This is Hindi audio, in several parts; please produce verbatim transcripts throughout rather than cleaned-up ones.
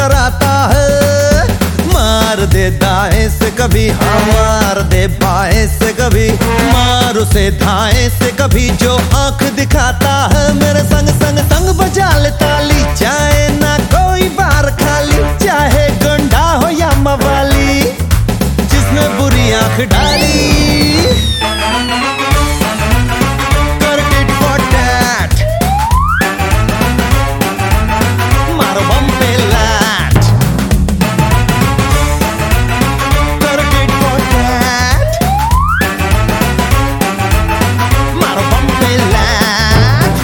डराता है। मार दे दाएं से कभी, हाँ मार दे बाएं से कभी, मार उसे दाएं से कभी, जो आंख दिखाता है मेरे संग संग संग बजा ले ताली। चाहे ना कोई बार खाली, चाहे गुंडा हो या मवाली, जिसने बुरी आंख डाली कर टिट फॉर टैट, मारो बम पे लैट, कर टिट फॉर टैट, मारो बम पे लैट।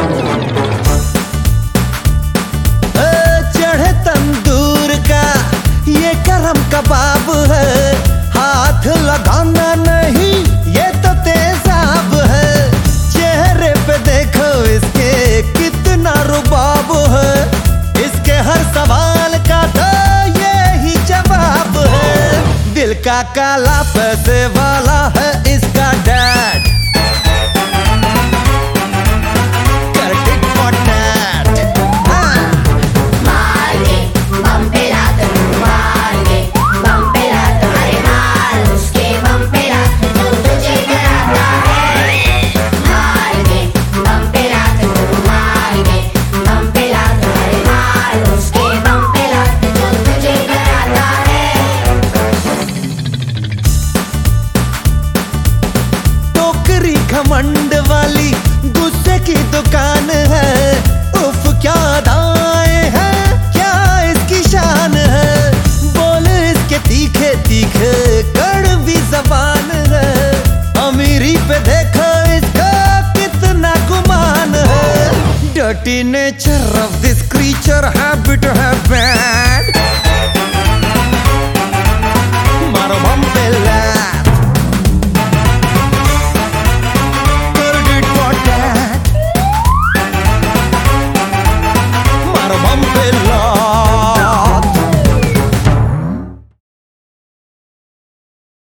चढ़े तंदूर का ये गरम कबाब है, हाथ लगाना नहीं ये तो तेजाब है। चेहरे पे देखो इसके कितना रुबाब है, इसके हर सवाल का तो ये ही जवाब है। दिल का काला पैसे वाला है इसका डैड, कर टिट फॉर टैट। मार के बम पे लात, मार के बम पे लात, अरे मार उसके बम पे लात जो तुझे डराता है। मार के बम पे लात, मार के बम पे लात, अरे मार उसके बम पे लात जो तुझे डराता है। टोकरी घमंड वाली गुस्से की दुकान है, उफ क्या अदाएं हैं, क्या इसकी शान है। बोल इसके तीखे तीखे कड़वी जबान है, अमीरी पे देखो इसका कितना गुमान है। Dirty nature of this creature, habit है बैड, मारो बम पे लैट।